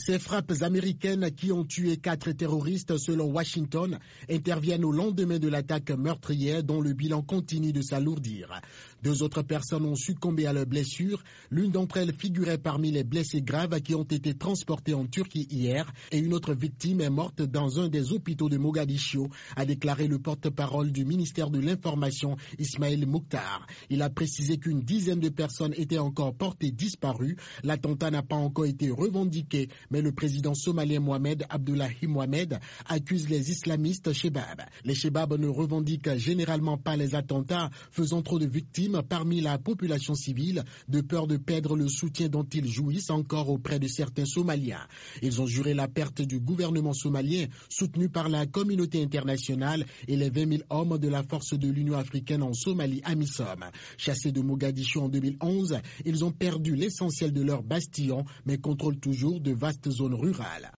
Ces frappes américaines qui ont tué 4 terroristes selon Washington interviennent au lendemain de l'attaque meurtrière dont le bilan continue de s'alourdir. 2 autres personnes ont succombé à leurs blessures. L'une d'entre elles figurait parmi les blessés graves qui ont été transportés en Turquie hier et une autre victime est morte dans un des hôpitaux de Mogadiscio, a déclaré le porte-parole du ministère de l'Information Ismail Mukhtar. Il a précisé qu'une dizaine de personnes étaient encore portées disparues. L'attentat n'a pas encore été revendiqué, mais le président somalien Mohamed Abdullahi Mohamed accuse les islamistes Chebab. Les Chebab ne revendiquent généralement pas les attentats, faisant trop de victimes parmi la population civile, de peur de perdre le soutien dont ils jouissent encore auprès de certains Somaliens. Ils ont juré la perte du gouvernement somalien, soutenu par la communauté internationale et les 20 000 hommes de la force de l'Union africaine en Somalie, AMISOM. Chassés de Mogadiscio en 2011, ils ont perdu l'essentiel de leurs bastions, mais contrôlent toujours de vastes zones rurales.